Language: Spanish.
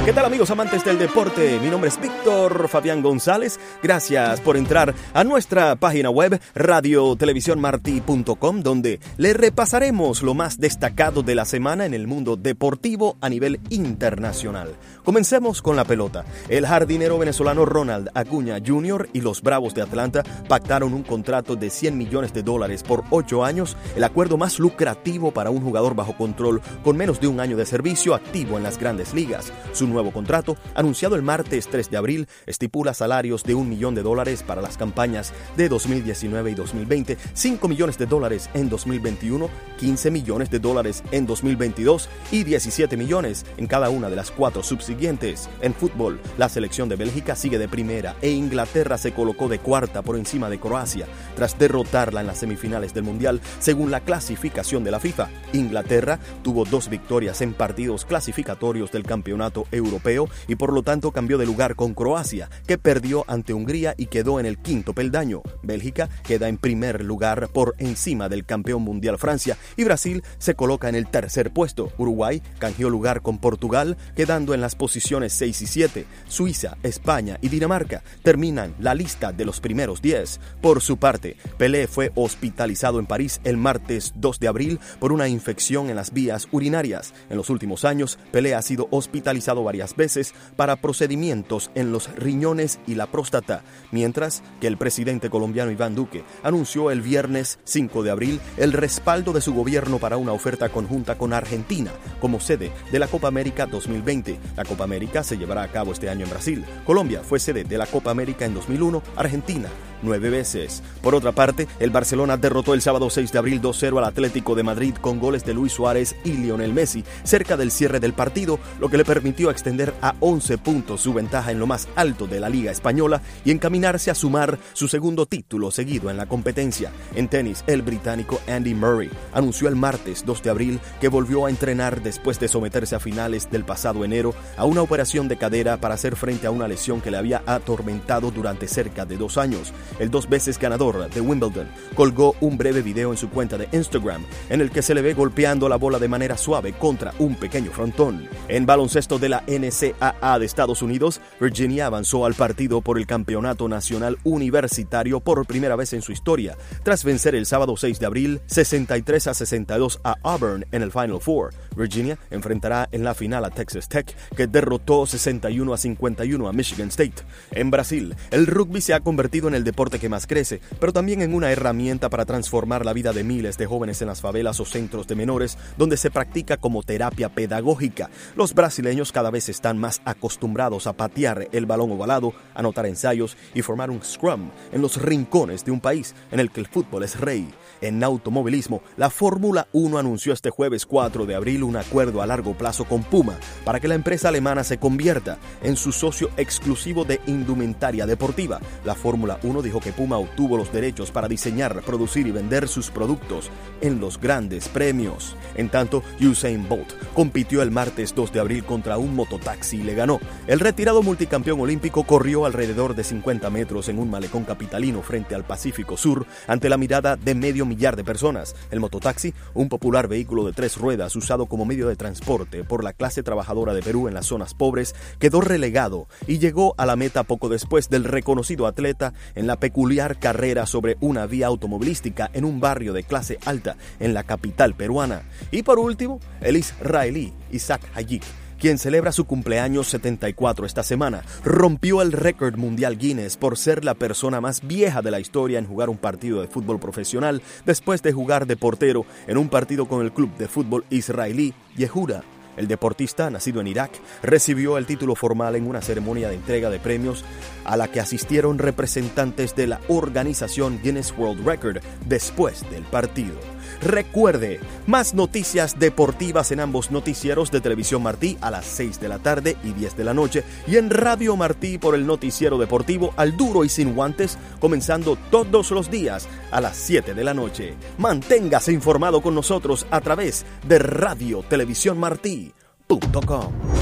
¿Qué tal, amigos amantes del deporte? Mi nombre es Víctor Fabián González. Gracias por entrar a nuestra página web radiotelevisiónmarti.com, donde le repasaremos lo más destacado de la semana en el mundo deportivo a nivel internacional. Comencemos con la pelota. El jardinero venezolano Ronald Acuña Jr. y los Bravos de Atlanta pactaron un contrato de $100 millones por 8 años, el acuerdo más lucrativo para un jugador bajo control con menos de un año de servicio activo en las grandes ligas. Su nuevo contrato, anunciado el martes 3 de abril, estipula salarios de $1 millón para las campañas de 2019 y 2020, $5 millones en 2021, $15 millones en 2022 y 17 millones en cada una de las 4 subsiguientes. En fútbol, la selección de Bélgica sigue de primera e Inglaterra se colocó de cuarta por encima de Croacia, tras derrotarla en las semifinales del Mundial, según la clasificación de la FIFA. Inglaterra tuvo 2 victorias en partidos clasificatorios del campeonato europeo y por lo tanto cambió de lugar con Croacia, que perdió ante Hungría y quedó en el 5º peldaño. Bélgica queda en primer lugar por encima del campeón mundial Francia y Brasil se coloca en el 3er puesto. Uruguay canjeó lugar con Portugal, quedando en las posiciones 6 y 7. Suiza, España y Dinamarca terminan la lista de los primeros 10. Por su parte, Pelé fue hospitalizado en París el martes 2 de abril por una infección en las vías urinarias. En los últimos años, Pelé ha sido hospitalizado varias veces para procedimientos en los riñones y la próstata, mientras que el presidente colombiano Iván Duque anunció el viernes 5 de abril el respaldo de su gobierno para una oferta conjunta con Argentina como sede de la Copa América 2020. La Copa América se llevará a cabo este año en Brasil. Colombia fue sede de la Copa América en 2001, Argentina 9 veces. Por otra parte, el Barcelona derrotó el sábado 6 de abril 2-0 al Atlético de Madrid con goles de Luis Suárez y Lionel Messi cerca del cierre del partido, lo que le permitió extender a 11 puntos su ventaja en lo más alto de la Liga Española y encaminarse a sumar su segundo título seguido en la competencia. En tenis, el británico Andy Murray anunció el martes 2 de abril que volvió a entrenar después de someterse a finales del pasado enero a una operación de cadera para hacer frente a una lesión que le había atormentado durante cerca de 2 años. El 2 veces ganador de Wimbledon colgó un breve video en su cuenta de Instagram en el que se le ve golpeando la bola de manera suave contra un pequeño frontón. En baloncesto de la NCAA de Estados Unidos, Virginia avanzó al partido por el campeonato nacional universitario por primera vez en su historia, tras vencer el sábado 6 de abril 63-62 a Auburn en el Final Four. Virginia enfrentará en la final a Texas Tech, que derrotó 61-51 a Michigan State. En Brasil, el rugby se ha convertido en el deporte que más crece, pero también en una herramienta para transformar la vida de miles de jóvenes en las favelas o centros de menores, donde se practica como terapia pedagógica. Los brasileños cada vez están más acostumbrados a patear el balón ovalado, anotar ensayos y formar un scrum en los rincones de un país en el que el fútbol es rey. En automovilismo, la Fórmula 1 anunció este jueves 4 de abril un acuerdo a largo plazo con Puma para que la empresa alemana se convierta en su socio exclusivo de indumentaria deportiva. La Fórmula 1 dijo que Puma obtuvo los derechos para diseñar, producir y vender sus productos en los grandes premios. En tanto, Usain Bolt compitió el martes 2 de abril contra un mototaxi y le ganó. El retirado multicampeón olímpico corrió alrededor de 50 metros en un malecón capitalino frente al Pacífico Sur ante la mirada de medio millar de personas. El mototaxi, un popular vehículo de 3 ruedas usado como medio de transporte por la clase trabajadora de Perú en las zonas pobres, quedó relegado y llegó a la meta poco después del reconocido atleta en la peculiar carrera sobre una vía automovilística en un barrio de clase alta en la capital peruana. Y por último, el israelí Isaac Hayik, quien celebra su cumpleaños 74 esta semana, rompió el récord mundial Guinness por ser la persona más vieja de la historia en jugar un partido de fútbol profesional después de jugar de portero en un partido con el club de fútbol israelí Yehuda. El deportista, nacido en Irak, recibió el título formal en una ceremonia de entrega de premios a la que asistieron representantes de la organización Guinness World Record después del partido. Recuerde, más noticias deportivas en ambos noticieros de Televisión Martí a las 6 de la tarde y 10 de la noche y en Radio Martí por el noticiero deportivo Al Duro y Sin Guantes, comenzando todos los días a las 7 de la noche. Manténgase informado con nosotros a través de radiotelevisiónmarti.com.